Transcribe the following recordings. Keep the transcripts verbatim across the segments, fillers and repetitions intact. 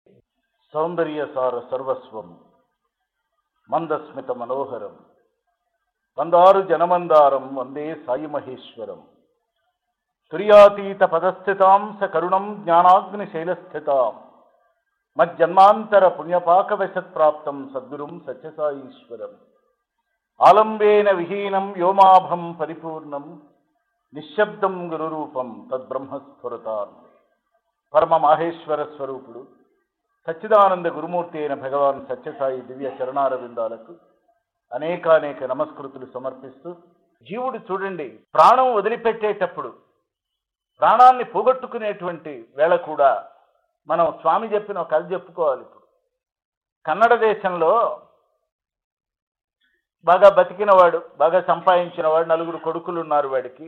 సౌందర్యసార సర్వస్వం మందస్మిత మనోహరం మందారు జనమందారం వందే సాయి మహేశ్వరం తుర్యాతీత పదస్థితాం స కరుణం జ్ఞానాగ్ని శైలస్థితాం మజ్జన్మాంతర పుణ్యపాకవశత్ప్రాప్తం సద్గురుం సత్యసాయీశ్వరం ఆలంబేన విహీనం వ్యోమాభం పరిపూర్ణం నిశ్శబ్దం గురురూపం తద్బ్రహ్మస్ఫురతాన్. పరమ మాహేశ్వర స్వరూపుడు సచ్చిదానంద గురుమూర్తి అయిన భగవాన్ సత్యసాయి దివ్య చరణారవిందాలకు అనేకానేక నమస్కృతులు సమర్పిస్తూ, జీవుడు చూడండి, ప్రాణం వదిలిపెట్టేటప్పుడు, ప్రాణాన్ని పోగొట్టుకునేటువంటి వేళ కూడా మనం స్వామి చెప్పిన ఒక కథ చెప్పుకోవాలి. ఇప్పుడు కన్నడ దేశంలో బాగా బతికినవాడు, బాగా సంపాదించినవాడు, నలుగురు కొడుకులు ఉన్నారు. వాడికి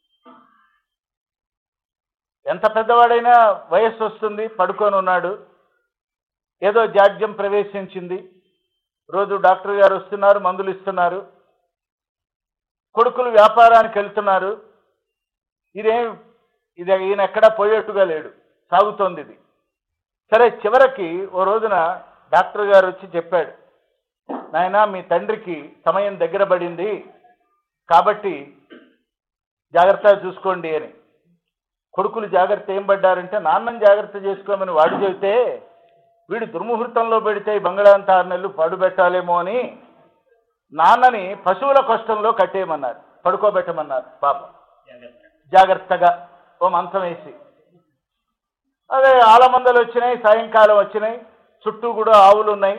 ఎంత పెద్దవాడైనా వయస్సు వస్తుంది, పడుకొని ఉన్నాడు. ఏదో జాడ్యం ప్రవేశించింది. రోజు డాక్టర్ గారు వస్తున్నారు, మందులు ఇస్తున్నారు. కొడుకులు వ్యాపారానికి వెళ్తున్నారు. ఇదేం ఇది ఈయన ఎక్కడా పోయేట్టుగా లేడు, సాగుతోంది ఇది. సరే, చివరికి ఓ రోజున డాక్టర్ గారు వచ్చి చెప్పాడు, నాయనా మీ తండ్రికి సమయం దగ్గర పడింది కాబట్టి జాగ్రత్తగా చూసుకోండి అని. కొడుకులు జాగ్రత్త ఏం పడ్డారంటే, నాన్నని జాగ్రత్త చేసుకోమని వాడు చెబితే, వీడు దుర్ముహూర్తంలో పెడితే ఈ బంగాళా అంతా ఆరు నెలలు పడుబెట్టాలేమో అని నాన్నని పశువుల కష్టంలో కట్టేయమన్నారు, పడుకోబెట్టమన్నారు. పాపం జాగ్రత్తగా ఓ మంచం వేసి. అదే ఆలమందలు వచ్చినాయి, సాయంకాలం వచ్చినాయి, చుట్టూ కూడా ఆవులు ఉన్నాయి.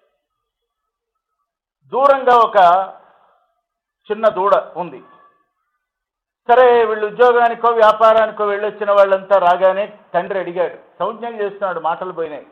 దూరంగా ఒక చిన్న దూడ ఉంది. సరే, వీళ్ళు ఉద్యోగానికో వ్యాపారానికో వెళ్ళొచ్చిన వాళ్ళంతా రాగానే తండ్రి అడిగాడు, సంజ్ఞం చేస్తున్నాడు, మాటలు పోయినాయి.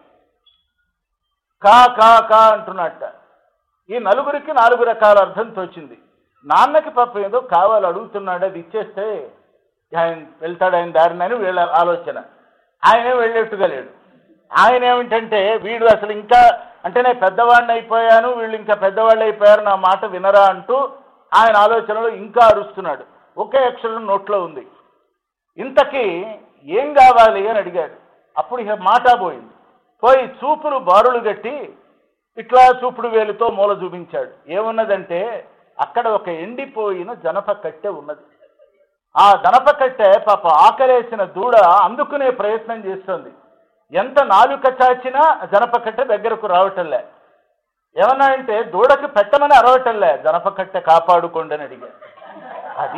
కా కా కా అంటున్నట్ట. ఈ నలుగురికి నాలుగు రకాల అర్థం తోచింది. నాన్నకి పాప ఏదో కావాలి అడుగుతున్నాడు, అది ఇచ్చేస్తే ఆయన వెళ్తాడు ఆయన దారినని వీళ్ళ ఆలోచన. ఆయనే వెళ్ళేట్టుగా లేడు. ఆయన ఏమిటంటే, వీడు అసలు ఇంకా అంటే నేను పెద్దవాడిని అయిపోయాను, వీళ్ళు ఇంకా పెద్దవాళ్ళు అయిపోయారు, నా మాట వినరా అంటూ ఆయన ఆలోచనలో ఇంకా అరుస్తున్నాడు. ఒకే అక్షరం నోట్లో ఉంది. ఇంతకీ ఏం కావాలి అని అడిగాడు. అప్పుడు ఇక మాట పోయింది. పోయి చూపులు బారులు గట్టి ఇట్లా చూపుడు వేలుతో మూల చూపించాడు. ఏమున్నదంటే, అక్కడ ఒక ఎండిపోయిన జనప కట్టె ఉన్నది. ఆ జనప కట్టె పాప ఆకలేసిన దూడ అందుకునే ప్రయత్నం చేస్తుంది. ఎంత నాలుక చాచినా జనప కట్టె దగ్గరకు రావటంలే. ఏమన్నా అంటే, దూడకి పెట్టమని అరవటంలే, జనప కట్టె కాపాడుకోండి అని అడిగాడు. అది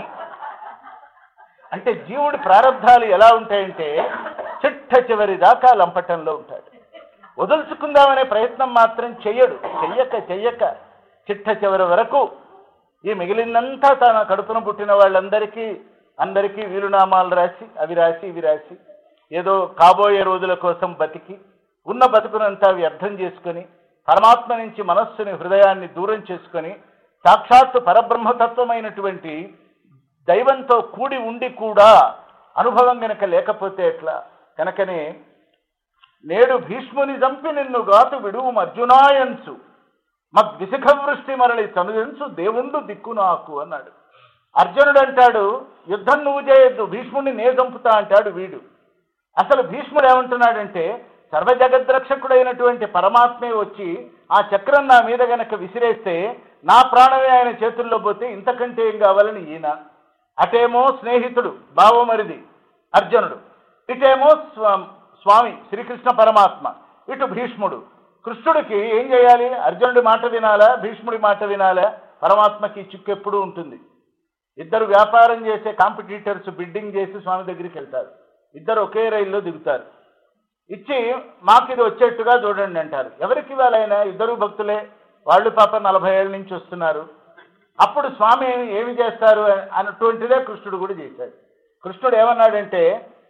అంటే జీవుడి ప్రారంధాలు ఎలా ఉంటాయంటే, చిట్ట చివరి దాకా లంపటంలో ఉంటాడు. వదులుచుకుందామనే ప్రయత్నం మాత్రం చెయ్యడు. చెయ్యక చెయ్యక చిట్ట చివరి వరకు ఈ మిగిలినంతా తన కడుపున పుట్టిన వాళ్ళందరికీ అందరికీ వీలునామాలు రాసి, అవి రాసి ఇవి రాసి, ఏదో కాబోయే రోజుల కోసం బతికి ఉన్న బతుకునంతా వ్యర్థం చేసుకొని, పరమాత్మ నుంచి మనస్సుని హృదయాన్ని దూరం చేసుకొని, సాక్షాత్తు పరబ్రహ్మతత్వమైనటువంటి దైవంతో కూడి ఉండి కూడా అనుభవం గనక లేకపోతే ఎట్లా? కనుకనే నేడు భీష్ముని చంపి నిన్ను గాతు విడువు అర్జునాయంచు మద్విశిఖ వృష్టి మరలి తనుజంచు దేవుండు దిక్కు నాకు అన్నాడు. అర్జునుడు అంటాడు, యుద్ధం నువ్వు చేయొద్దు, భీష్ముడిని నే చంపుతా అంటాడు వీడు. అసలు భీష్ముడు ఏమంటున్నాడంటే, సర్వజగద్రక్షకుడైనటువంటి పరమాత్మే వచ్చి ఆ చక్రం నా మీద గనక విసిరేస్తే నా ప్రాణమే ఆయన చేతుల్లో పోతే ఇంతకంటే ఏం కావాలని ఈయన. అటేమో స్నేహితుడు బావమరిది అర్జునుడు, ఇటేమో స్వామి శ్రీకృష్ణ పరమాత్మ, ఇటు భీష్ముడు. కృష్ణుడికి ఏం చేయాలి? అర్జునుడి మాట వినాలా, భీష్ముడి మాట వినాలా? పరమాత్మకి చిక్కు ఎప్పుడూ ఉంటుంది. ఇద్దరు వ్యాపారం చేసే కాంపిటీటర్స్ బిడ్డింగ్ చేసి స్వామి దగ్గరికి వెళ్తారు. ఇద్దరు ఒకే రైల్లో దిగుతారు. ఇచ్చి మాకు ఇది వచ్చేట్టుగా చూడండి అంటారు. ఎవరికి వాళ్ళైనా ఇద్దరు భక్తులే, వాళ్ళు పాప నలభై ఏళ్ళ నుంచి వస్తున్నారు. అప్పుడు స్వామి ఏమి చేస్తారు అన్నటువంటిదే కృష్ణుడు కూడా చేశాడు. కృష్ణుడు ఏమన్నాడంటే,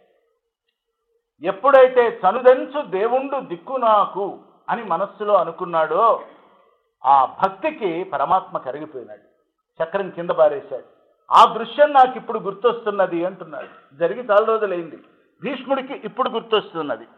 ఎప్పుడైతే చనుదెంచు దేవుండు దిక్కు నాకు అని మనస్సులో అనుకున్నాడో ఆ భక్తికి పరమాత్మ కరిగిపోయినాడు, చక్రం కింద పారేశాడు. ఆ దృశ్యం నాకు ఇప్పుడు గుర్తొస్తున్నది అంటున్నాడు. జరిగి చాలా రోజులైంది, భీష్ముడికి ఇప్పుడు గుర్తొస్తున్నది.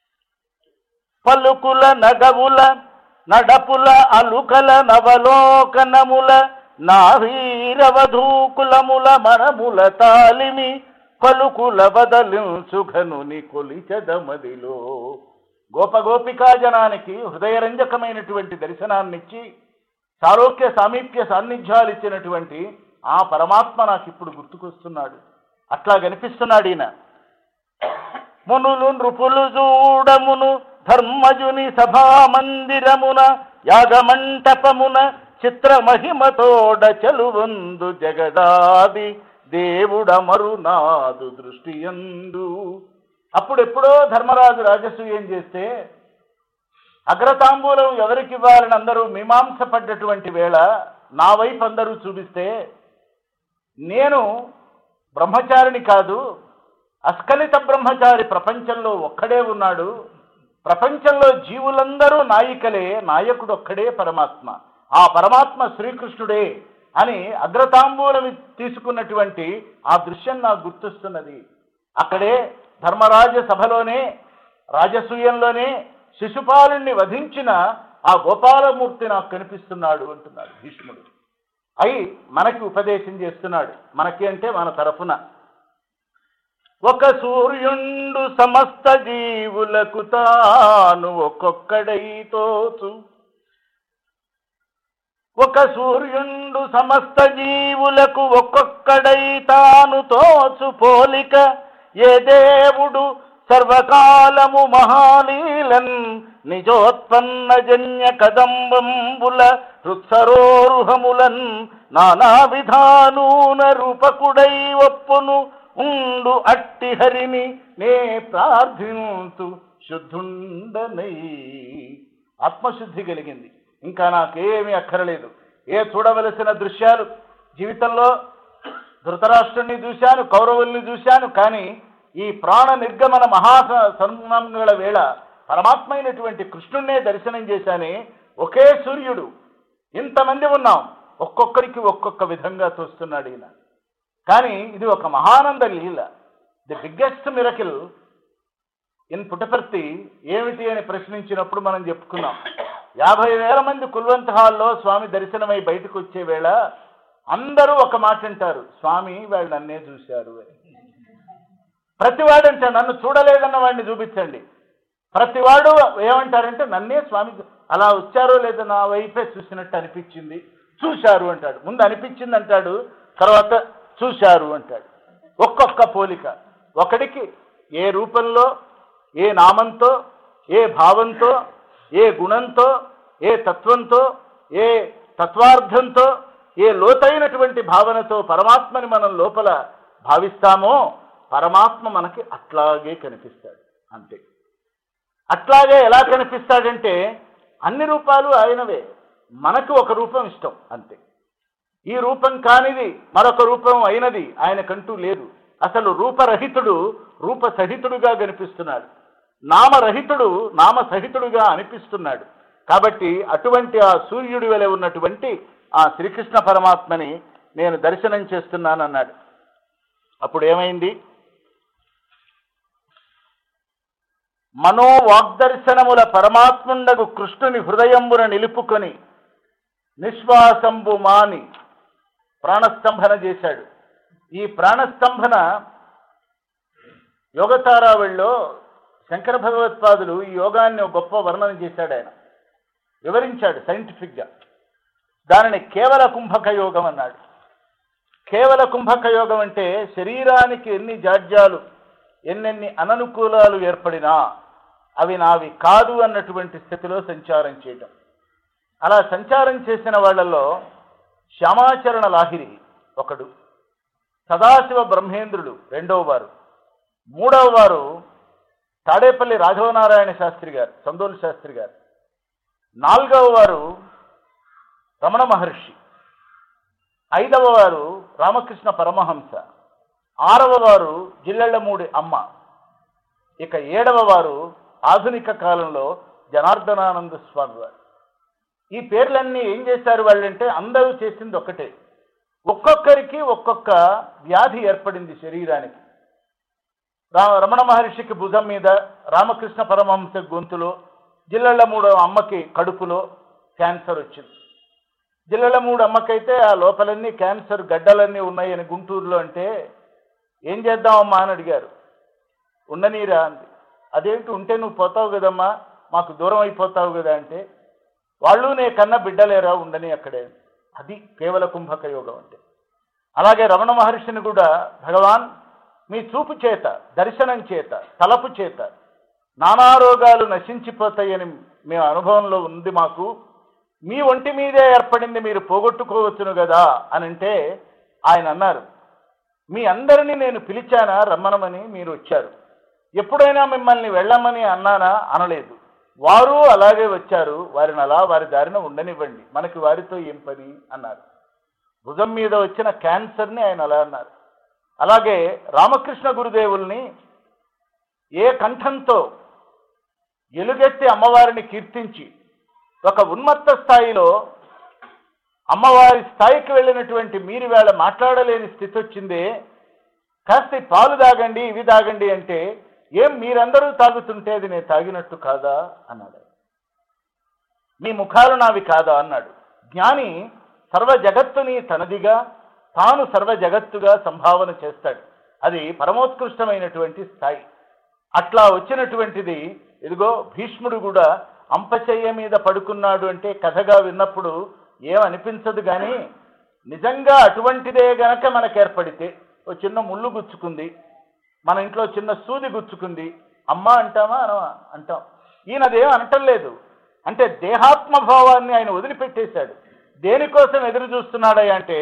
పలుకుల నగవుల నడపుల అలుకల నవలోకనముల నా వీరవధూకులముల మనముల తాలిమి పలుకుల బదలించుఘనుని కొలిచదమదిలో గోపగోపికా జనానికి హృదయరంజకమైనటువంటి దర్శనాన్నిచ్చి సారోక్య సామీప్య సాన్నిధ్యాలు ఇచ్చినటువంటి ఆ పరమాత్మ నాకు ఇప్పుడు గుర్తుకొస్తున్నాడు. అట్లా కనిపిస్తున్నాడు ఈయన. మునులు నృపులు చూడమును ధర్మజుని సభా మందిరమున యాగమంటపమున చిత్ర మహిమతోడ చలువందు జగదాది దేవుడమరు నాదు దృష్టియందు. అప్పుడెప్పుడో ధర్మరాజు రాజసూయం చేస్తే అగ్రతాంబూలం ఎవరికి ఇవ్వాలని అందరూ మీమాంస పడ్డటువంటి వేళ నా వైపు అందరూ చూపిస్తే నేను బ్రహ్మచారిని కాదు, అస్ఖలిత బ్రహ్మచారి ప్రపంచంలో ఒక్కడే ఉన్నాడు, ప్రపంచంలో జీవులందరూ నాయికలే, నాయకుడు ఒక్కడే పరమాత్మ, ఆ పరమాత్మ శ్రీకృష్ణుడే అని అగ్రతాంబూలం తీసుకున్నటువంటి ఆ దృశ్యం నాకు గుర్తొస్తున్నది. అక్కడే ధర్మరాజ సభలోనే రాజసూయంలోనే శిశుపాలుణ్ణి వధించిన ఆ గోపాలమూర్తి నాకు కనిపిస్తున్నాడు అంటున్నాడు భీష్ముడు. అయి మనకి ఉపదేశం చేస్తున్నాడు. మనకి అంటే మన తరఫున. ఒక సూర్యుండు సమస్త జీవులకు తాను ఒక్కొక్కడై తోచు, ఒక సూర్యుండు సమస్త జీవులకు ఒక్కొక్కడై తాను తోచు పోలిక, ఏ దేవుడు సర్వకాలము మహాలీలన్ నిజోత్పన్న జన్య కదంబంబుల హృత్సరోరుహములన్ నానా విధానూన రూపకుడై ఒప్పును ఉండు అట్టి హరిని నే ప్రార్థింతు శుద్ధుండనై. ఆత్మశుద్ధి కలిగింది. ఇంకా నాకేమీ అక్కరలేదు. ఏ చూడవలసిన దృశ్యాలు జీవితంలో ధృతరాష్ట్రుణ్ణి చూశాను, కౌరవుల్ని చూశాను, కానీ ఈ ప్రాణ నిర్గమన మహాసంగల వేళ పరమాత్మైనటువంటి కృష్ణుణ్ణే దర్శనం చేశానే. ఒకే సూర్యుడు, ఇంతమంది ఉన్నాం, ఒక్కొక్కరికి ఒక్కొక్క విధంగా తోస్తున్నాడు ఈయన. కానీ ఇది ఒక మహానంద లీల. The biggest miracle in Puttaparthi ఏమిటి అని ప్రశ్నించినప్పుడు మనం చెప్పుకున్నాం. యాభై వేల మంది కుల్వంత్ హాల్లో స్వామి దర్శనమై బయటకు వచ్చే వేళ అందరూ ఒక మాట అంటారు, స్వామి వాళ్ళు నన్నే చూశారు అని. ప్రతివాడు అంటాడు, నన్ను చూడలేదన్న వాడిని చూపించండి. ప్రతివాడు ఏమంటారంటే నన్నే స్వామి అలా వచ్చారో లేదో నా వైపే చూసినట్టు అనిపించింది, చూశారు అంటాడు. ముందు అనిపించింది అంటాడు, తర్వాత చూశారు అంటాడు. ఒక్కొక్క పోలిక. ఒకడికి ఏ రూపంలో, ఏ నామంతో, ఏ భావంతో, ఏ గుణంతో, ఏ తత్వంతో, ఏ తత్వార్థంతో, ఏ లోతైనటువంటి భావనతో పరమాత్మని మనం లోపల భావిస్తామో పరమాత్మ మనకి అట్లాగే కనిపిస్తాడు. అంతే. అట్లాగే ఎలా కనిపిస్తాడంటే అన్ని రూపాలు ఆయనవే, మనకు ఒక రూపం ఇష్టం అంతే. ఈ రూపం కానిది మరొక రూపం అయినది ఆయనకంటూ లేదు. అసలు రూపరహితుడు రూపసహితుడుగా కనిపిస్తున్నాడు, నామరహితుడు నామసహితుడుగా అనిపిస్తున్నాడు. కాబట్టి అటువంటి ఆ సూర్యుడి వలె ఉన్నటువంటి ఆ శ్రీకృష్ణ పరమాత్మని నేను దర్శనం చేస్తున్నానన్నాడు. అప్పుడు ఏమైంది? మనోవాగ్దర్శనముల పరమాత్ముండగు కృష్ణుని హృదయంబున నిలుపుకొని నిశ్వాసంబు మాని ప్రాణస్తంభన చేశాడు. ఈ ప్రాణస్తంభన యోగతారావళిలో శంకర భగవత్పాదులు ఈ యోగాన్ని గొప్ప వర్ణన చేశాడు. ఆయన వివరించాడు సైంటిఫిక్గా. దానిని కేవల కుంభక యోగం అన్నాడు. కేవల కుంభక యోగం అంటే శరీరానికి ఎన్ని జాడ్యాలు, ఎన్నెన్ని అననుకూలాలు ఏర్పడినా అవి నావి కాదు అన్నటువంటి స్థితిలో సంచారం చేయటం. అలా సంచారం చేసిన వాళ్ళల్లో శ్యామాచరణ లాహిరి ఒకడు, సదాశివ బ్రహ్మేంద్రుడు రెండవ వారు, మూడవ వారు తాడేపల్లి రాఘవనారాయణ శాస్త్రి గారు, సందోల్ శాస్త్రి గారు, నాలుగవ వారు రమణ మహర్షి, ఐదవ వారు రామకృష్ణ పరమహంస, ఆరవ వారు జిల్లెళ్లమూడి అమ్మ, ఇక ఏడవ వారు ఆధునిక కాలంలో జనార్దనానంద స్వామి వారు. ఈ పేర్లన్నీ ఏం చేశారు వాళ్ళంటే అందరూ చేసింది ఒక్కటే. ఒక్కొక్కరికి ఒక్కొక్క వ్యాధి ఏర్పడింది శరీరానికి. రా రమణ మహర్షికి భుజం మీద, రామకృష్ణ పరమహంస గొంతులో, జిల్లెళ్లమూడు అమ్మకి కడుపులో క్యాన్సర్ వచ్చింది. జిల్లెళ్లమూడు అమ్మకైతే ఆ లోపలన్నీ క్యాన్సర్ గడ్డలన్నీ ఉన్నాయని గుంటూరులో అంటే ఏం చేద్దామమ్మా అని అడిగారు. ఉండనీరా అంది. అదేంటి ఉంటే నువ్వు పోతావు కదమ్మా, మాకు దూరం అయిపోతావు కదా అంటే, వాళ్ళు నే కన్నా బిడ్డలేరా ఉండని అక్కడే. అది కేవల కుంభక యోగం అంటే. అలాగే రమణ మహర్షిని కూడా భగవాన్ మీ చూపు చేత, దర్శనం చేత, తలపు చేత నానా రోగాలు నశించిపోతాయని మేము అనుభవంలో ఉంది మాకు, మీ ఒంటి మీదే ఏర్పడింది మీరు పోగొట్టుకోవచ్చును కదా అని అంటే ఆయన అన్నారు, మీ అందరినీ నేను పిలిచానా రమ్మనమని, మీరు వచ్చారు. ఎప్పుడైనా మిమ్మల్ని వెళ్ళమని అన్నానా? అనలేదు. వారు అలాగే వచ్చారు, వారిని అలా వారి దారిన ఉండనివ్వండి, మనకి వారితో ఏం పని అన్నారు. భుజం మీద వచ్చిన క్యాన్సర్ని ఆయన అలా అన్నారు. అలాగే రామకృష్ణ గురుదేవుల్ని ఏ కంఠంతో ఎలుగెత్తి అమ్మవారిని కీర్తించి ఒక ఉన్మత్త స్థాయిలో అమ్మవారి స్థాయికి వెళ్ళినటువంటి మీరు వేళ మాట్లాడలేని స్థితి వచ్చిందే, కాస్త పాలు తాగండి ఇవి తాగండి అంటే ఏం మీరందరూ తాగుతుంటే అది నేను తాగినట్టు కాదా అన్నాడు. మీ ముఖాలు నావి కాదా అన్నాడు. జ్ఞాని సర్వ జగత్తుని తనదిగా, తాను సర్వ జగత్తుగా సంభావన చేస్తాడు. అది పరమోత్కృష్టమైనటువంటి స్థాయి. అట్లా వచ్చినటువంటిది ఇదిగో భీష్ముడు కూడా అంపశయ్య మీద పడుకున్నాడు అంటే కథగా విన్నప్పుడు ఏమనిపించదు, కానీ నిజంగా అటువంటిదే గనక మనకు ఏర్పడితే, ఓ చిన్న ముళ్ళు గుచ్చుకుంది, మన ఇంట్లో చిన్న సూది గుచ్చుకుంది, అమ్మ అంటామా అనమా? అంటాం. ఈయనదేం అనటం లేదు. అంటే దేహాత్మభావాన్ని ఆయన వదిలిపెట్టేశాడు. దేనికోసం ఎదురు చూస్తున్నాడయ్యా అంటే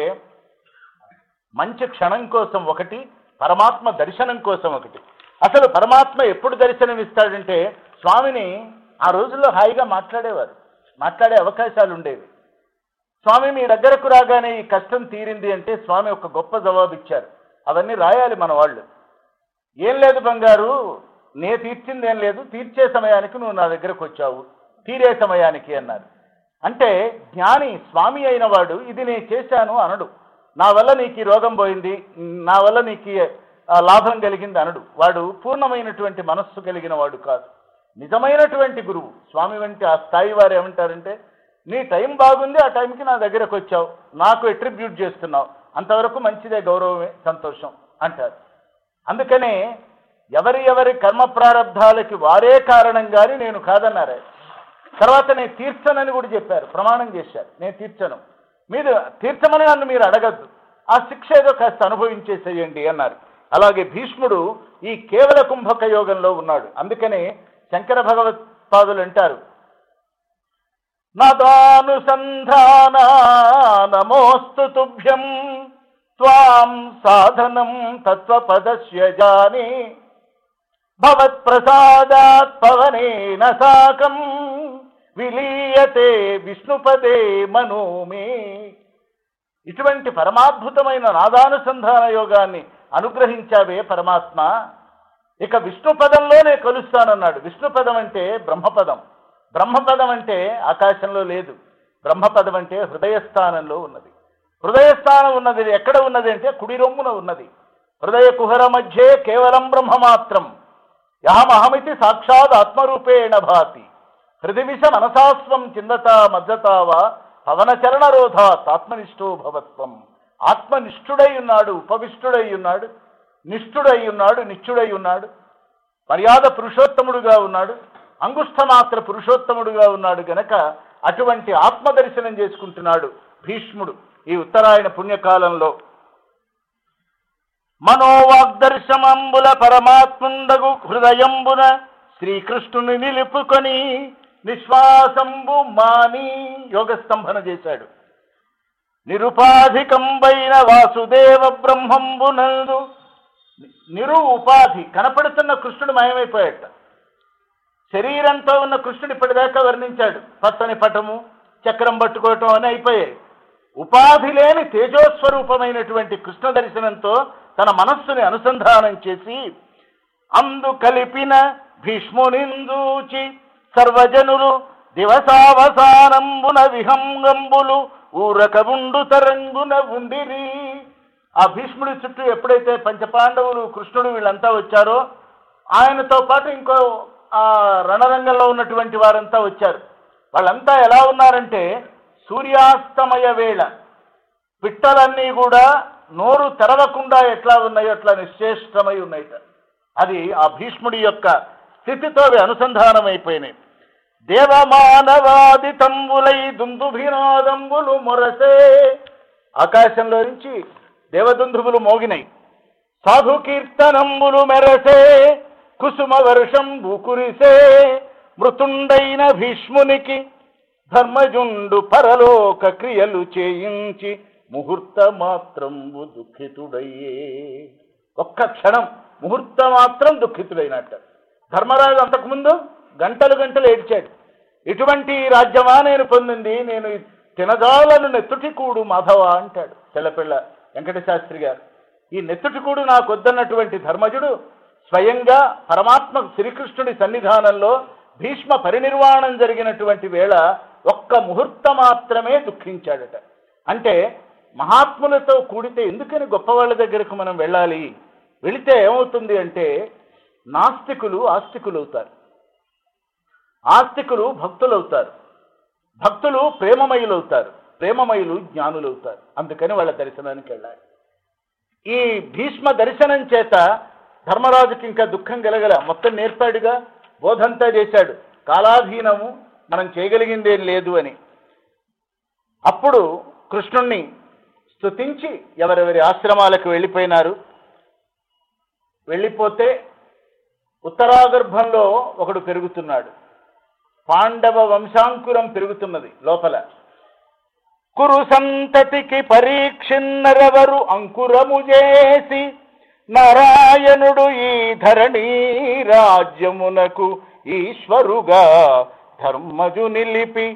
మంచి క్షణం కోసం ఒకటి, పరమాత్మ దర్శనం కోసం ఒకటి. అసలు పరమాత్మ ఎప్పుడు దర్శనం ఇస్తాడంటే, స్వామిని ఆ రోజుల్లో హాయిగా మాట్లాడేవారు, మాట్లాడే అవకాశాలు ఉండేవి. స్వామి మీ దగ్గరకు రాగానే ఈ కష్టం తీరింది అంటే స్వామి ఒక గొప్ప జవాబు ఇచ్చారు. అవన్నీ రాయాలి మన వాళ్ళు. ఏం లేదు బంగారు, నే తీర్చిందేం లేదు, తీర్చే సమయానికి నువ్వు నా దగ్గరకు వచ్చావు, తీరే సమయానికి అన్నారు. అంటే జ్ఞాని స్వామి అయిన వాడు ఇది నేను చేశాను అనడు. నా వల్ల నీకు ఈ రోగం పోయింది, నా వల్ల నీకు లాభం కలిగింది అనడు. వాడు పూర్ణమైనటువంటి మనస్సు కలిగిన వాడు కాదు. నిజమైనటువంటి గురువు స్వామి వంటి ఆ స్థాయి వారు ఏమంటారంటే, నీ టైం బాగుంది, ఆ టైంకి నా దగ్గరకు వచ్చావు, నాకు అట్రిబ్యూట్ చేస్తున్నావు, అంతవరకు మంచిదే, గౌరవమే, సంతోషం అంటారు. అందుకనే ఎవరి ఎవరి కర్మ ప్రారంధాలకి వారే కారణం కానీ నేను కాదన్నారే. తర్వాత నేను తీర్చనని కూడా చెప్పారు, ప్రమాణం చేశారు, నేను తీర్చను, మీరు తీర్చమని నన్ను మీరు అడగద్దు, ఆ శిక్ష ఏదో కాస్త అనుభవించేసేయండి అన్నారు. అలాగే భీష్ముడు ఈ కేవల కుంభక యోగంలో ఉన్నాడు. అందుకనే శంకర భగవత్పాదులు అంటారు, నదానుసంధాన నమోస్తు తుభ్యం త్వాం సాధనం తత్వపదస్య జానే భవత్ప్రసాదాత్ పవనేన సాకం విలీయతే విష్ణుపదే మనోమే. ఇటువంటి పరమాద్భుతమైన నాదానుసంధాన యోగాన్ని అనుగ్రహించావే పరమాత్మ, ఇక విష్ణుపదంలోనే కొలుస్తానన్నాడు. విష్ణుపదం అంటే బ్రహ్మపదం, బ్రహ్మపదం అంటే ఆకాశంలో లేదు, బ్రహ్మపదం అంటే హృదయస్థానంలో ఉన్నది. హృదయస్థానం ఉన్నది ఎక్కడ ఉన్నది అంటే కుడి రొమ్మున ఉన్నది. హృదయ కుహర మధ్యే కేవలం బ్రహ్మమాత్రం యహమహమితి సాక్షాత్ ఆత్మరూపేణ భాతి హృదివిష మనసాస్వం చిందత మజ్జతావా పవనచరణరోధాత్ ఆత్మనిష్ఠో భవత్వం. ఆత్మనిష్ఠుడై ఉన్నాడు, ఉపవిష్టుడై ఉన్నాడు, నిష్ఠుడై ఉన్నాడు, నిత్యుడై ఉన్నాడు, మర్యాద పురుషోత్తముడుగా ఉన్నాడు, అంగుష్ఠమాత్ర పురుషోత్తముడుగా ఉన్నాడు గనక అటువంటి ఆత్మదర్శనం చేసుకుంటున్నాడు భీష్ముడు ఈ ఉత్తరాయణ పుణ్యకాలంలో. మనోవాగ్దర్శమంబుల పరమాత్ముండగు హృదయంబున శ్రీకృష్ణుని నిలుపుకొని నిశ్వాసంబు మాని యోగస్తంభన చేశాడు. నిరుపాధికంబైన వాసుదేవ బ్రహ్మంబునందు, నిరు ఉపాధి కనపడుతున్న కృష్ణుడు మయమైపోయాట. శరీరంతో ఉన్న కృష్ణుడు ఇప్పటిదాకా వర్ణించాడు, పచ్చని పటము, చక్రం పట్టుకోవటం అని అయిపోయాయి. ఉపాధి లేని తేజోస్వరూపమైనటువంటి కృష్ణ దర్శనంతో తన మనస్సుని అనుసంధానం చేసి అందు కలిపిన భీష్మునిందూచి సర్వజనులు దివసావసానంబున విహంగంబులు ఊరక ఉండు తరంగున ఉండిరి. ఆ భీష్ముడి చుట్టూ ఎప్పుడైతే పంచపాండవులు కృష్ణుడు వీళ్ళంతా వచ్చారో ఆయనతో పాటు ఇంకో ఆ రణరంగంలో ఉన్నటువంటి వారంతా వచ్చారు. వాళ్ళంతా ఎలా ఉన్నారంటే సూర్యాస్తమయ వేళ పిట్టలన్నీ కూడా నోరు తెరవకుండా ఎట్లా ఉన్నాయో అట్లా నిశ్చేష్టమై ఉన్నాయిట. అది ఆ భీష్ముడి యొక్క స్థితితో అవి అనుసంధానమైపోయినాయి. దేవమానవాది తంబులై దుందుభినాదంబులు మొరసే, ఆకాశంలో నుంచి దేవదుందుబులు మోగినాయి. సాధు కీర్తనంబులు మెరసే, కుసుమ వర్షం బుకురిసే. మృతుండైన భీష్మునికి ధర్మజుండు పరలోక క్రియలు చేయించి ముహూర్త మాత్రంబు దుఃఖితుడయ్యే. ఒక్క క్షణం ముహూర్త మాత్రం దుఃఖితుడైనట్ట. ధర్మరాజు అంతకుముందు గంటలు గంటలు ఏడ్చాడు. ఇటువంటి రాజ్యమా నేను పొందింది, నేను తినజాలను నెత్తుటికూడు మాధవ అంటాడు తెల్లపిల్ల వెంకటశాస్త్రి గారు. ఈ నెత్తుటికూడు నాకొద్దన్నటువంటి ధర్మజుడు స్వయంగా పరమాత్మ శ్రీకృష్ణుడి సన్నిధానంలో భీష్మ పరినిర్వాణం జరిగినటువంటి వేళ ఒక్క ముహూర్తం మాత్రమే దుఃఖించాడట. అంటే మహాత్ములతో కూడితే ఎందుకని గొప్పవాళ్ళ దగ్గరకు మనం వెళ్ళాలి? వెళితే ఏమవుతుంది అంటే నాస్తికులు ఆస్తికులు అవుతారు, ఆస్తికులు భక్తులు అవుతారు, భక్తులు ప్రేమమయులు అవుతారు, ప్రేమమయులు జ్ఞానులు అవుతారు. అందుకని వాళ్ళ దర్శనానికి వెళ్ళాలి. ఈ భీష్మ దర్శనం చేత ధర్మరాజుకి ఇంకా దుఃఖం కలగల. మొత్తం నేర్పాడుగా, బోధంతా చేశాడు. కాలాధీనము, మనం చేయగలిగిందేం లేదు అని. అప్పుడు కృష్ణుణ్ణి స్తుతించి ఎవరెవరి ఆశ్రమాలకు వెళ్ళిపోయినారు. వెళ్ళిపోతే ఉత్తరాగర్భంలో ఒకడు పెరుగుతున్నాడు. పాండవ వంశాంకురం పెరుగుతున్నది లోపల. కురు సంతతికి పరీక్షిన్నరెవరు అంకురము చేసి నారాయణుడు ఈ ధరణి రాజ్యమునకు ఈశ్వరుగా ధర్మజు నిలిపి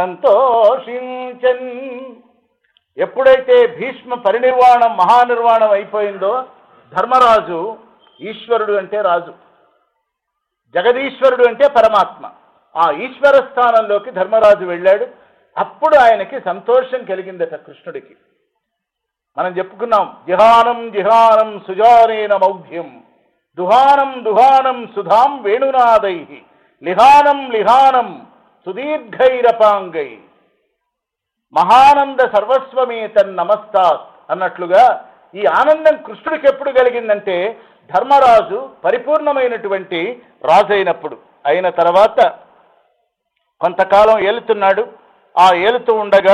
సంతోషించన్. ఎప్పుడైతే భీష్మ పరినిర్వాణం మహానిర్వాణం అయిపోయిందో ధర్మరాజు, ఈశ్వరుడు అంటే రాజు, జగదీశ్వరుడు అంటే పరమాత్మ, ఆ ఈశ్వర స్థానంలోకి ధర్మరాజు వెళ్ళాడు. అప్పుడు ఆయనకి సంతోషం కలిగిందట కృష్ణుడికి. మనం చెప్పుకున్నాం, జిహానం జిహానం సుజానేన మౌఢ్యం, దుహానం దుహానం సుధాం వేణునాదై, లిహానం లిహానం సుదీర్ఘైరపాంగై, మహానంద సర్వస్వమే తన్నమస్తాత్ అన్నట్లుగా ఈ ఆనందం కృష్ణుడికి ఎప్పుడు కలిగిందంటే ధర్మరాజు పరిపూర్ణమైనటువంటి రాజు అయినప్పుడు. అయిన తర్వాత కొంతకాలం ఏలుతున్నాడు. ఆ ఏలుతూ ఉండగా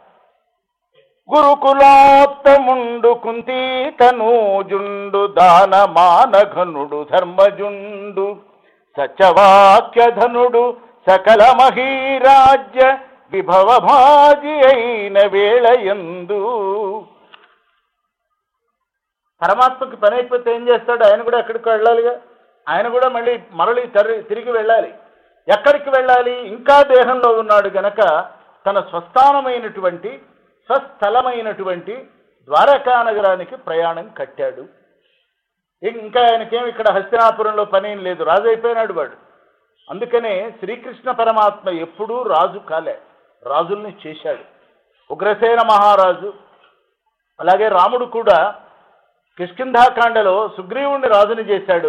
గురుకులోత్తముండు కుంతీతనూజుండు దానమానఘనుడు ధర్మజుండు సత్యవాక్యధనుడు సకల మహీరాజ్య విభవభాజి అయిన వేళయందు. పరమాత్మకి పని అయిపోతే ఏం చేస్తాడు? ఆయన కూడా ఎక్కడికి వెళ్ళాలిగా, ఆయన కూడా మళ్ళీ మరలి తిరిగి వెళ్ళాలి. ఎక్కడికి వెళ్ళాలి? ఇంకా దేహంలో ఉన్నాడు గనక తన స్వస్థానమైనటువంటి స్వస్థలమైనటువంటి ద్వారకా నగరానికి ప్రయాణం కట్టాడు. ఇంకా ఆయనకేం ఇక్కడ హస్తినాపురంలో పనేం లేదు, రాజు అయిపోయినాడు వాడు. అందుకనే శ్రీకృష్ణ పరమాత్మ ఎప్పుడూ రాజు కాలే, రాజుల్ని చేశాడు. ఉగ్రసేన మహారాజు, అలాగే రాముడు కూడా కిష్కింధాకాండలో సుగ్రీవుణ్ణి రాజుని చేశాడు,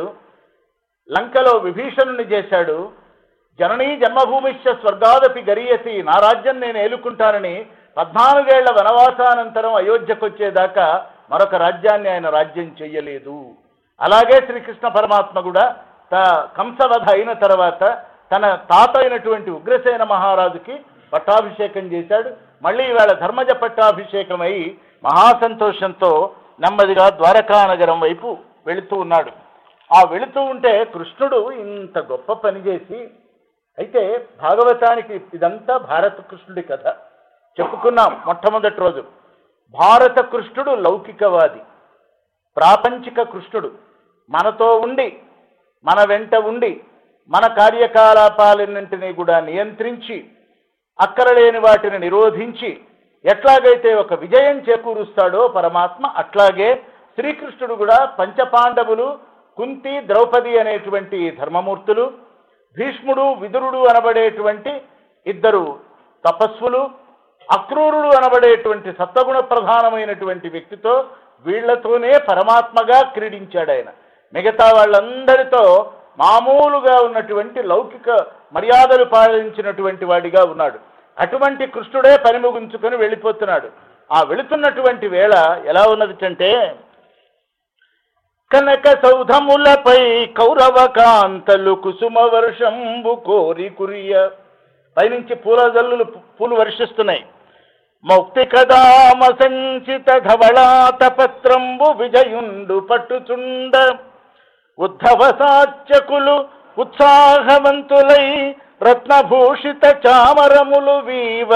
లంకలో విభీషణుని చేశాడు. జననీ జన్మభూమిశ్చ స్వర్గాదపి గరీయసి, నా రాజ్యం నేను ఏలుకుంటానని పద్నాలుగేళ్ల వనవాసానంతరం అయోధ్యకు వచ్చేదాకా మరొక రాజ్యాన్ని ఆయన రాజ్యం చెయ్యలేదు. అలాగే శ్రీకృష్ణ పరమాత్మ కూడా త కంసవధ అయిన తర్వాత తన తాత అయినటువంటి ఉగ్రసేన మహారాజుకి పట్టాభిషేకం చేశాడు. మళ్ళీ ఇవాళ ధర్మజ పట్టాభిషేకం అయి మహాసంతోషంతో నెమ్మదిగా ద్వారకా నగరం వైపు వెళుతూ ఉన్నాడు. ఆ వెళుతూ ఉంటే కృష్ణుడు ఇంత గొప్ప పని చేసి, అయితే భాగవతానికి ఇదంతా భారత కృష్ణుడి కథ చెప్పుకున్నాం మొట్టమొదటి రోజు. భారత కృష్ణుడు లౌకికవాది, ప్రాపంచిక కృష్ణుడు. మనతో ఉండి, మన వెంట ఉండి, మన కార్యకలాపాలన్నింటినీ కూడా నియంత్రించి, అక్కరలేని వాటిని నిరోధించి ఎట్లాగైతే ఒక విజయం చేకూరుస్తాడో పరమాత్మ, అట్లాగే శ్రీకృష్ణుడు కూడా పంచపాండవులు, కుంతి, ద్రౌపది అనేటువంటి ధర్మమూర్తులు, భీష్ముడు, విదురుడు అనబడేటువంటి ఇద్దరు తపస్సులు, అక్రూరుడు అనబడేటువంటి సత్వగుణ ప్రధానమైనటువంటి వ్యక్తితో, వీళ్లతోనే పరమాత్మగా క్రీడించాడు ఆయన. మిగతా వాళ్ళందరితో మామూలుగా ఉన్నటువంటి లౌకిక మర్యాదలు పాలించినటువంటి వాడిగా ఉన్నాడు. అటువంటి కృష్ణుడే పని ముగించుకొని వెళ్ళిపోతున్నాడు. ఆ వెళుతున్నటువంటి వేళ ఎలా ఉన్నది అంటే, కనక సౌధములపై కౌరవ కాంతలు కుసుమ వర్షంబు కోరి కురియ, పైనుంచి పూల జల్లులు పూలు వర్షిస్తున్నాయి. మౌక్తి కదామ సంచిత ధవళాత పత్రంబు విజయుండు పట్టుచుండ, ఉద్ధవ సాత్యకులు ఉత్సాహవంతులై రత్నభూషిత చామరములు వీవ,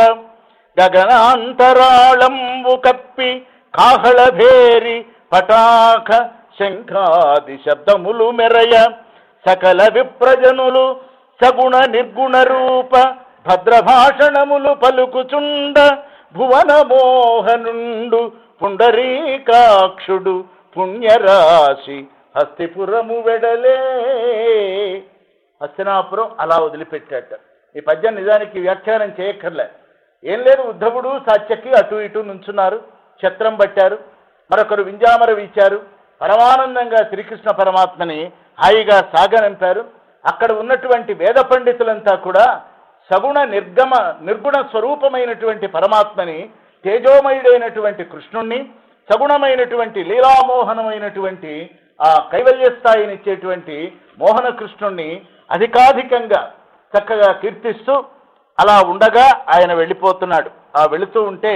గగనాంతరాళంబు కప్పి కాహళభేరి పటాక శంఖాది శబ్దములు మెరయ, సకల విప్రజనులు సగుణ నిర్గుణ రూప భద్రభాషణములు పలుకుచుండ, భువన మోహనుండు పుండరీకాక్షుడు పుణ్యరాశి హస్తిపురము వెడలే. హస్తినాపురం అలా వదిలిపెట్టాట. ఈ పద్యం నిజానికి వ్యాఖ్యానం చేయక్కర్లే, ఏం లేదు. ఉద్ధవుడు సాత్యకి అటు ఇటు నుంచున్నారు, ఛత్రం పట్టారు, మరొకరు వింజామర వీచారు, పరమానందంగా శ్రీకృష్ణ పరమాత్మని హాయిగా సాగనంపారు. అక్కడ ఉన్నటువంటి వేద పండితులంతా కూడా సగుణ నిర్గమ నిర్గుణ స్వరూపమైనటువంటి పరమాత్మని, తేజోమయుడైనటువంటి కృష్ణుణ్ణి, సగుణమైనటువంటి లీలామోహనమైనటువంటి ఆ కైవల్య స్థాయినిచ్చేటువంటి మోహన కృష్ణుణ్ణి అధికాధికంగా చక్కగా కీర్తిస్తూ అలా ఉండగా ఆయన వెళ్ళిపోతున్నాడు. ఆ వెళుతూ ఉంటే,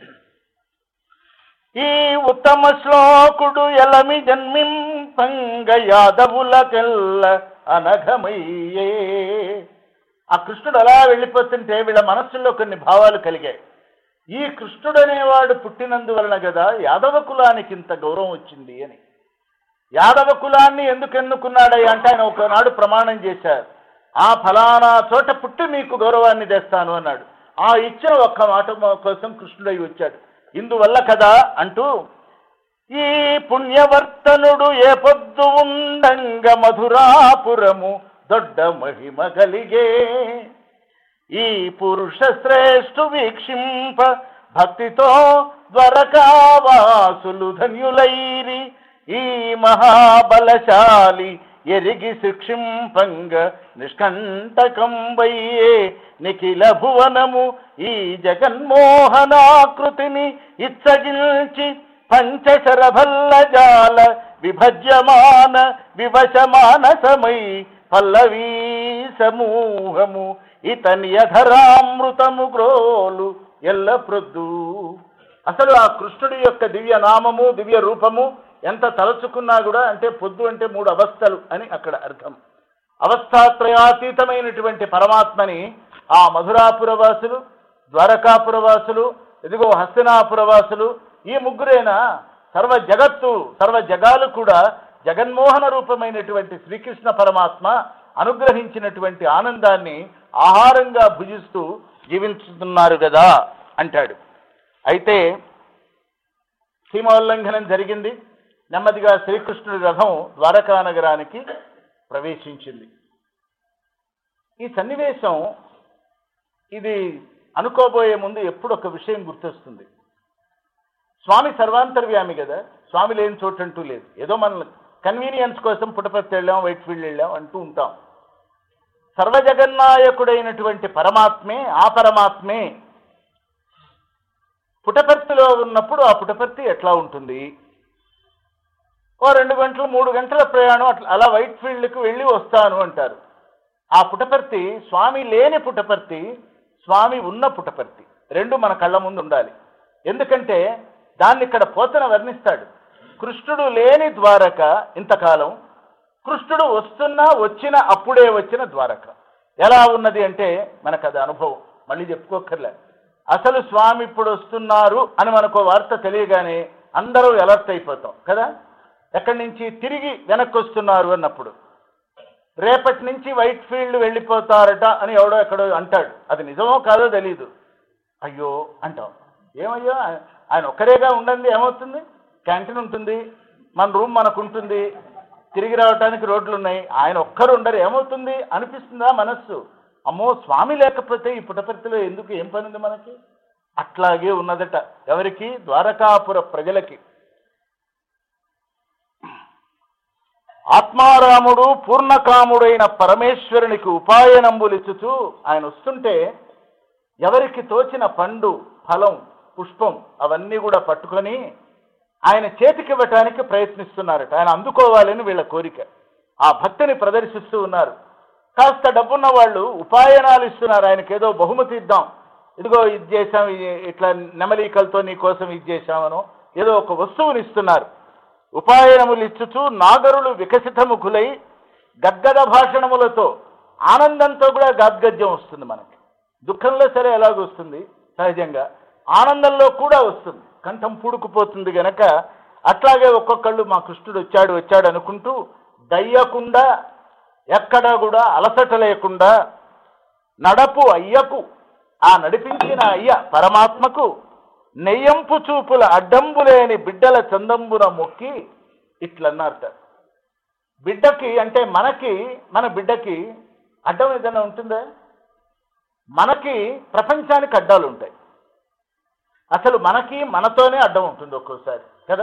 ఈ ఉత్తమ శ్లోకుడు ఎలమి జన్మింపంగ యాదవులకెల్ల అనఘమయ్యే. ఆ కృష్ణుడు అలా వెళ్ళిపోతుంటే వీళ్ళ మనస్సుల్లో కొన్ని భావాలు కలిగాయి. ఈ కృష్ణుడు అనేవాడు పుట్టినందువలన కదా యాదవ కులానికి ఇంత గౌరవం వచ్చింది అని. యాదవ కులాన్ని ఎందుకు ఎన్నుకున్నాడయ్య అంటే, ఆయన ఒకనాడు ప్రమాణం చేశారు, ఆ ఫలానా చోట పుట్టి మీకు గౌరవాన్ని తెస్తాను అన్నాడు. ఆ ఇచ్చిన ఒక్క మాట కోసం కృష్ణుడై వచ్చాడు. ఇందువల్ల కదా అంటూ, ఈ పుణ్యవర్తనుడు ఏ పొద్దు ఉండంగ మధురాపురము దొడ్డ మహిమ కలిగే, ఈ పురుష శ్రేష్ఠు వీక్షింప భక్తితో ద్వారకావాసులు ధన్యులైరి, ఈ మహాబలశాలి ఎరిగి శిక్షింపంగ నిష్కంటకంబయ్యే, నిఖిల భువనము ఈ జగన్మోహనాకృతిని ఇచ్చగిల్చి పంచశరభల్ల జాల విభజ్యమాన వివశమానసమై పల్లవీ సమూహము ఇతని అధరామృతము గ్రోలు ఎల్ల ప్రొద్దు. అసలు ఆ కృష్ణుడి యొక్క దివ్య నామము దివ్య రూపము ఎంత తలచుకున్నా కూడా, అంటే పొద్దు అంటే మూడు అవస్థలు అని అక్కడ అర్థం. అవస్థాత్రయాతీతమైనటువంటి పరమాత్మని ఆ మధురాపురవాసులు, ద్వారకాపురవాసులు, ఇదిగో హస్తినాపురవాసులు, ఈ ముగ్గురేనా సర్వ జగత్తు సర్వ జగాలు కూడా జగన్మోహన రూపమైనటువంటి శ్రీకృష్ణ పరమాత్మ అనుగ్రహించినటువంటి ఆనందాన్ని ఆహారంగా భుజిస్తూ జీవించుతున్నారు కదా అంటాడు. అయితే సీమోల్లంఘనం జరిగింది. నెమ్మదిగా శ్రీకృష్ణుడి రథం ద్వారకా నగరానికి ప్రవేశించింది. ఈ సన్నివేశం ఇది అనుకోబోయే ముందు ఎప్పుడు ఒక విషయం గుర్తొస్తుంది. స్వామి సర్వాంతర్వ్యామి కదా, స్వామి లేని చోటంటూ లేదు. ఏదో మన కన్వీనియన్స్ కోసం పుట్టపర్తి వెళ్ళాం, వైట్ ఫీల్డ్ వెళ్ళాం అంటూ ఉంటాం. సర్వజగన్నాయకుడైనటువంటి పరమాత్మే, ఆ పరమాత్మే పుట్టపర్తిలో ఉన్నప్పుడు ఆ పుట్టపర్తి ఎట్లా ఉంటుంది? ఓ రెండు గంటలు మూడు గంటల ప్రయాణం అట్లా అలా వైట్ ఫీల్డ్కి వెళ్ళి వస్తాను అంటారు. ఆ పుట్టపర్తి స్వామి లేని పుట్టపర్తి, స్వామి ఉన్న పుట్టపర్తి రెండు మన కళ్ళ ముందు ఉండాలి. ఎందుకంటే దాన్ని ఇక్కడ పోతన వర్ణిస్తాడు. కృష్ణుడు లేని ద్వారక ఇంతకాలం, కృష్ణుడు వస్తున్నా వచ్చిన అప్పుడే వచ్చిన ద్వారక ఎలా ఉన్నది అంటే మనకు అది అనుభవం, మళ్ళీ చెప్పుకోకర్లే. అసలు స్వామి ఇప్పుడు వస్తున్నారు అని మనకు వార్త తెలియగానే అందరూ అలర్ట్ అయిపోతాం కదా. ఎక్కడి నుంచి తిరిగి వెనక్కి వస్తున్నారు అన్నప్పుడు, రేపటి నుంచి వైట్ ఫీల్డ్ వెళ్ళిపోతారట అని ఎవడో ఎక్కడో అంటాడు. అది నిజమో కాదో తెలీదు. అయ్యో అంటాం. ఏమయ్యో ఆయన ఒక్కరేగా ఉండండి, ఏమవుతుంది? క్యాంటీన్ ఉంటుంది, మన రూమ్ మనకు ఉంటుంది, తిరిగి రావడానికి రోడ్లు ఉన్నాయి, ఆయన ఒక్కరు ఉండరు, ఏమవుతుంది అనిపిస్తుందా మనస్సు? అమ్మో స్వామి లేకపోతే ఈ పుట్టపర్తిలో ఎందుకు, ఏం పని ఉంది మనకి? అట్లాగే ఉన్నదట. ఎవరికి? ద్వారకాపుర ప్రజలకి. ఆత్మారాముడు పూర్ణకాముడైన పరమేశ్వరునికి ఉపాయనంబులిచ్చుతూ ఆయన వస్తుంటే ఎవరికి తోచిన పండు, ఫలం, పుష్పం అవన్నీ కూడా పట్టుకొని ఆయన చేతికి ఇవ్వటానికి ప్రయత్నిస్తున్నారట. ఆయన అందుకోవాలని వీళ్ళ కోరిక. ఆ భక్తిని ప్రదర్శిస్తూ ఉన్నారు. కాస్త డబ్బున్న వాళ్ళు ఉపాయనాలు ఇస్తున్నారు. ఆయనకి ఏదో బహుమతి ఇద్దాం, ఇదిగో ఇది చేశాం, ఇట్లా నెమలీకలతో నీ కోసం ఇది చేశామనో ఏదో ఒక వస్తువుని ఇస్తున్నారు. ఉపాయనములు ఇచ్చుచూ నాగరులు వికసితముఖులై గద్గద భాషణములతో, ఆనందంతో కూడా గాద్గద్యం వస్తుంది మనకి. దుఃఖంలో సరే ఎలాగొస్తుంది సహజంగా, ఆనందంలో కూడా వస్తుంది, కంఠం పూడుకుపోతుంది గనక అట్లాగే ఒక్కొక్కళ్ళు మా కృష్ణుడు వచ్చాడు వచ్చాడు అనుకుంటూ దయ్యకుండా, ఎక్కడా కూడా అలసట లేకుండా నడపు అయ్యకు, ఆ నడిపించిన అయ్య పరమాత్మకు నెయ్యంపు చూపుల అడ్డంబులేని బిడ్డల చందంబున మొక్కి ఇట్లన్నారట. బిడ్డకి అంటే మనకి, మన బిడ్డకి అడ్డం ఏదైనా ఉంటుందా? మనకి ప్రపంచానికి అడ్డాలు ఉంటాయి. అసలు మనకి మనతోనే అడ్డం ఉంటుంది ఒక్కోసారి కదా.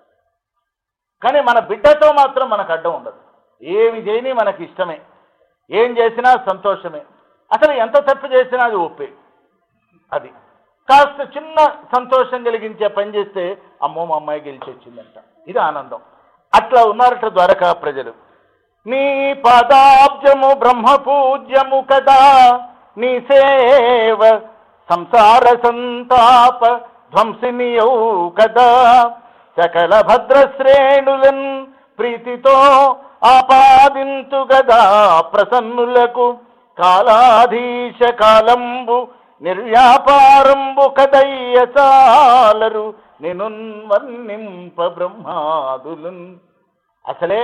కానీ మన బిడ్డతో మాత్రం మనకు అడ్డం ఉండదు. ఏమి చేయని మనకి ఇష్టమే, ఏం చేసినా సంతోషమే. అసలు ఎంత తప్పు చేసినా అది ఒప్పే. అది కాస్త చిన్న సంతోషం కలిగించే పని చేస్తే అమ్మో మా అమ్మాయి గెలిచి వచ్చిందంట, ఇది ఆనందం. అట్లా ఉన్నారట ద్వారకా ప్రజలు. నీ పాదాబ్జము బ్రహ్మ పూజ్యము కదా, నీ సేవ సంసార సంతాప ధ్వంసినియౌ కదా, సకల భద్రశ్రేణులన్ ప్రీతితో ఆపాదింతు గదా ప్రసన్నులకు, కాలాధీశ కాలంబు నిర్వ్యాపారంబు కదయ్య చాలరు నిను వర్ణింప బ్రహ్మాదులున్. అసలే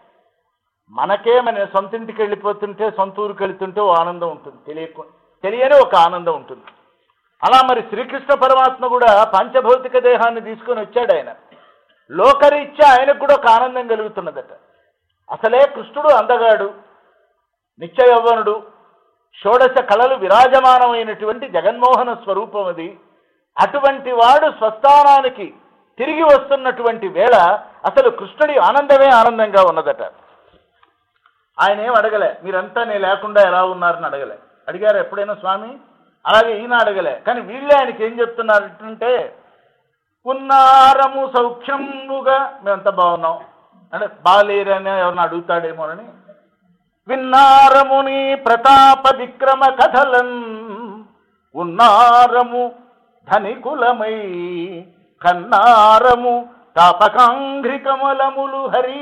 మనకే మన సొంతింటికి వెళ్ళిపోతుంటే, సొంత ఊరికి వెళుతుంటే ఓ ఆనందం ఉంటుంది, తెలియకు తెలియని ఒక ఆనందం ఉంటుంది. అలా మరి శ్రీకృష్ణ పరమాత్మ కూడా పంచభౌతిక దేహాన్ని తీసుకొని వచ్చాడు. ఆయన లోకరీత్యా ఆయనకు కూడా ఒక ఆనందం కలుగుతున్నదట. అసలే కృష్ణుడు అందగాడు, నిత్య యౌవనుడు, షోడశ కళలు విరాజమానమైనటువంటి జగన్మోహన స్వరూపం అది. అటువంటి వాడు స్వస్థానానికి తిరిగి వస్తున్నటువంటి వేళ అసలు కృష్ణుడి ఆనందమే ఆనందంగా ఉన్నదట. ఆయన ఏం అడగలే, మీరంతా నేను లేకుండా ఎలా ఉన్నారని అడగలే. అడిగారు ఎప్పుడైనా స్వామి? అలాగే ఈయన అడగలే. కానీ వీళ్ళే ఆయనకి ఏం చెప్తున్నారంటే, ఉన్నారము సౌఖ్యముగా, మేమంతా బాగున్నాం అంటే బాలేరని ఎవరిని అడుగుతాడేమోనని. విన్నారముని ప్రతాప విక్రమ కథలన్, ఉన్నారము ధనికులమై కన్నారము తాపకాంఘ్రికమలములు హరి.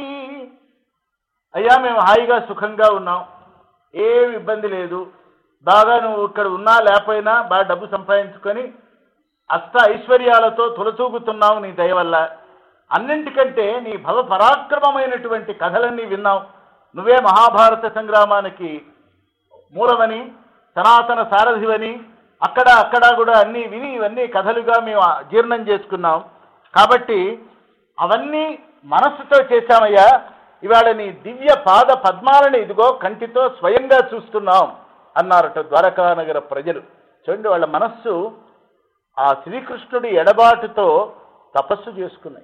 అయ్యా మేము హాయిగా సుఖంగా ఉన్నాం, ఏమి ఇబ్బంది లేదు, బాగా నువ్వు ఇక్కడ ఉన్నా లేకపోయినా బాగా డబ్బు సంపాదించుకొని అష్ట ఐశ్వర్యాలతో తులతూగుతున్నావు నీ దయ వల్ల. అన్నింటికంటే నీ భవ పరాక్రమమైనటువంటి కథలన్నీ విన్నాం. నువ్వే మహాభారత సంగ్రామానికి మూలమని, సనాతన సారథివని అక్కడ అక్కడ కూడా అన్నీ విని ఇవన్నీ కథలుగా మేము జీర్ణం చేసుకున్నాం. కాబట్టి అవన్నీ మనస్సుతో చేశామయ్యా. ఇవాళ నీ దివ్య పాద పద్మాలని ఇదిగో కంటితో స్వయంగా చూస్తున్నాం అన్నారట ద్వారకానగర ప్రజలు. చూడండి, వాళ్ళ మనస్సు ఆ శ్రీకృష్ణుడి ఎడబాటుతో తపస్సు చేసుకున్నాయి.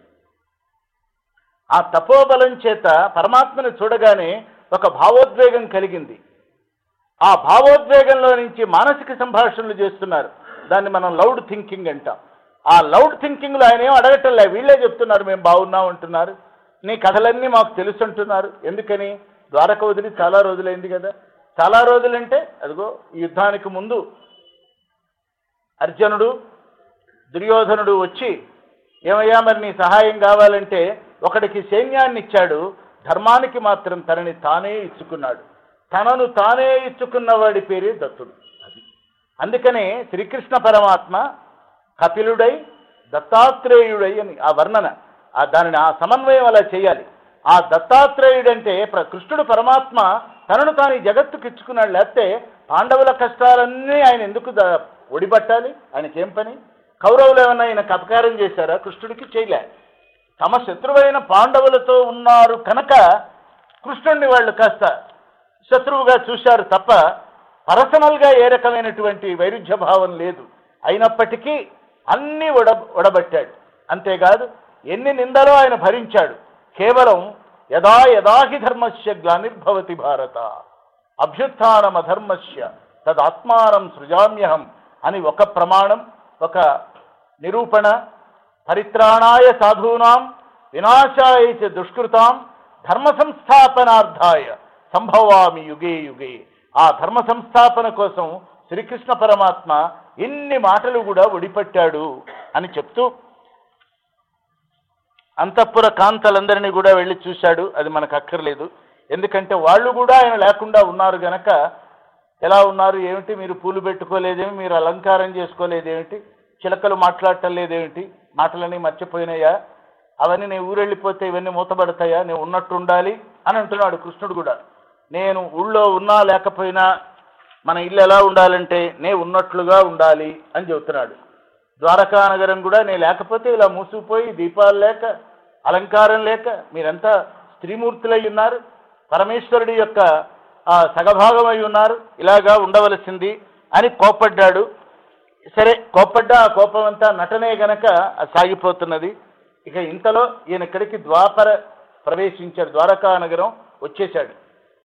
ఆ తపోబలం చేత పరమాత్మని చూడగానే ఒక భావోద్వేగం కలిగింది. ఆ భావోద్వేగంలో నుంచి మానసిక సంభాషణలు చేస్తున్నారు. దాన్ని మనం లౌడ్ థింకింగ్ అంటాం. ఆ లౌడ్ థింకింగ్లో ఆయన ఏం అడగటంలే, వీళ్ళే చెప్తున్నారు మేము బాగున్నాం అంటున్నారు, నీ కథలన్నీ మాకు తెలుసు అంటున్నారు. ఎందుకని? ద్వారక వదిలి చాలా రోజులైంది కదా. చాలా రోజులంటే అదిగో ఈ యుద్ధానికి ముందు అర్జునుడు దుర్యోధనుడు వచ్చి, ఏమయ్యా మరి నీ సహాయం కావాలంటే ఒకడికి సైన్యాన్ని ఇచ్చాడు, ధర్మానికి మాత్రం తనని తానే ఇచ్చుకున్నాడు. తనను తానే ఇచ్చుకున్న వాడి పేరే దత్తుడు. అది అందుకనే శ్రీకృష్ణ పరమాత్మ కపిలుడై దత్తాత్రేయుడై అని ఆ వర్ణన, ఆ దానిని ఆ సమన్వయం అలా చేయాలి. ఆ దత్తాత్రేయుడంటే కృష్ణుడు పరమాత్మ తనను తాను ఈ జగత్తుకు ఇచ్చుకున్నాడు. లేకపోతే పాండవుల కష్టాలన్నీ ఆయన ఎందుకు ఒడిపట్టాలి? ఆయనకేం పని? కౌరవులు ఏమన్నా ఆయనకు అపకారం చేశారా? కృష్ణుడికి చేయలే. తమ శత్రువైన పాండవులతో ఉన్నారు కనుక కృష్ణుడిని వాళ్ళు కాస్త శత్రువుగా చూశారు తప్ప పర్సనల్గా ఏ రకమైనటువంటి వైరుధ్య భావం లేదు. అయినప్పటికీ అన్నీ ఒడ ఒడబట్టాడు. అంతేకాదు ఎన్ని నిందలో ఆయన భరించాడు. కేవలం యదా యదాహి ధర్మస్య గ్లానిర్భవతి భారత అభ్యుత్థానమధర్మస్య తదాత్మానం సృజామ్యహం అని ఒక ప్రమాణం, ఒక నిరూపణ, పరిత్రాణాయ సాధూనాం వినాశాయ చ దుష్కృతాం ధర్మ సంస్థాపనార్థాయ సంభవామి యుగే యుగే. ఆ ధర్మ సంస్థాపన కోసం శ్రీకృష్ణ పరమాత్మ ఎన్ని మాటలు కూడా ఒడిపట్టాడు అని చెప్తూ అంతఃపుర కాంతలందరినీ కూడా వెళ్ళి చూశాడు. అది మనకు అక్కర్లేదు, ఎందుకంటే వాళ్ళు కూడా ఆయన లేకుండా ఉన్నారు గనక ఎలా ఉన్నారు ఏమిటి, మీరు పూలు పెట్టుకోలేదేమి, మీరు అలంకారం చేసుకోలేదేమిటి, చిలకలు మాట్లాడటం లేదేమిటి, మాటలని మర్చిపోయినాయా, అవన్నీ నేను ఊరెళ్ళిపోతే ఇవన్నీ మూతబడతాయా, నేను ఉన్నట్టు ఉండాలి అని అంటున్నాడు కృష్ణుడు కూడా. నేను ఊళ్ళో ఉన్నా లేకపోయినా మన ఇల్లు ఎలా ఉండాలంటే నే ఉన్నట్లుగా ఉండాలి అని చెబుతున్నాడు. ద్వారకా నగరం కూడా నేను లేకపోతే ఇలా మూసుకుపోయి దీపాలు లేక అలంకారం లేక మీరంతా స్త్రీమూర్తులై ఉన్నారు, పరమేశ్వరుడి యొక్క ఆ సగభాగమై ఉన్నారు, ఇలాగా ఉండవలసింది అని కోప్పడ్డాడు. సరే కోప్పడ్డా ఆ కోపం అంతా నటనే గనక అది సాగిపోతున్నది. ఇక ఇంతలో ఈయన ఇక్కడికి ద్వాపర ప్రవేశించాడు, ద్వారకా నగరం వచ్చేశాడు.